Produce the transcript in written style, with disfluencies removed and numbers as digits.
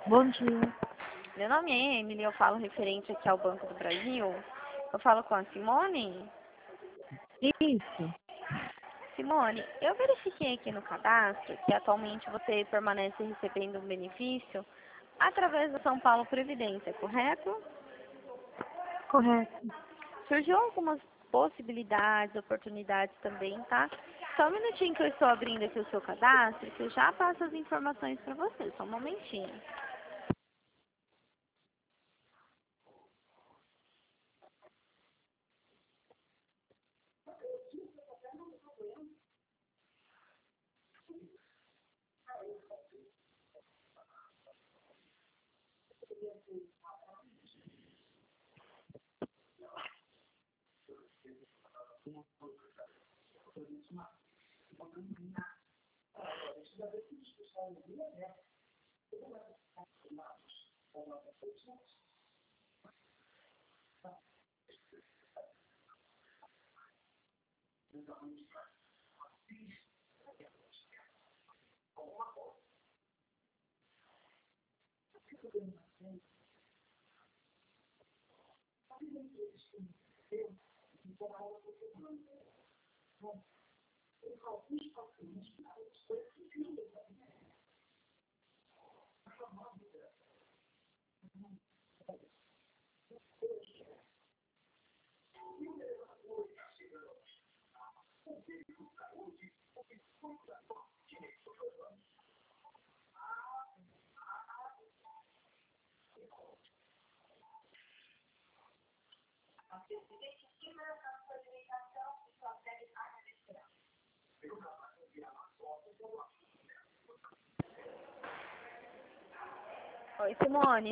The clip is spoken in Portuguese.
Bom dia. Meu nome é Emily, eu falo referente aqui ao Banco do Brasil. Eu falo com a Simone. Isso. Simone, eu verifiquei aqui no cadastro que atualmente você permanece recebendo um benefício através da São Paulo Previdência, correto? Correto. Surgiu algumas possibilidades, oportunidades também, tá? Só um minutinho que eu estou abrindo aqui o seu cadastro, que eu já passo as informações para você. Só um momentinho. Oi, Simone.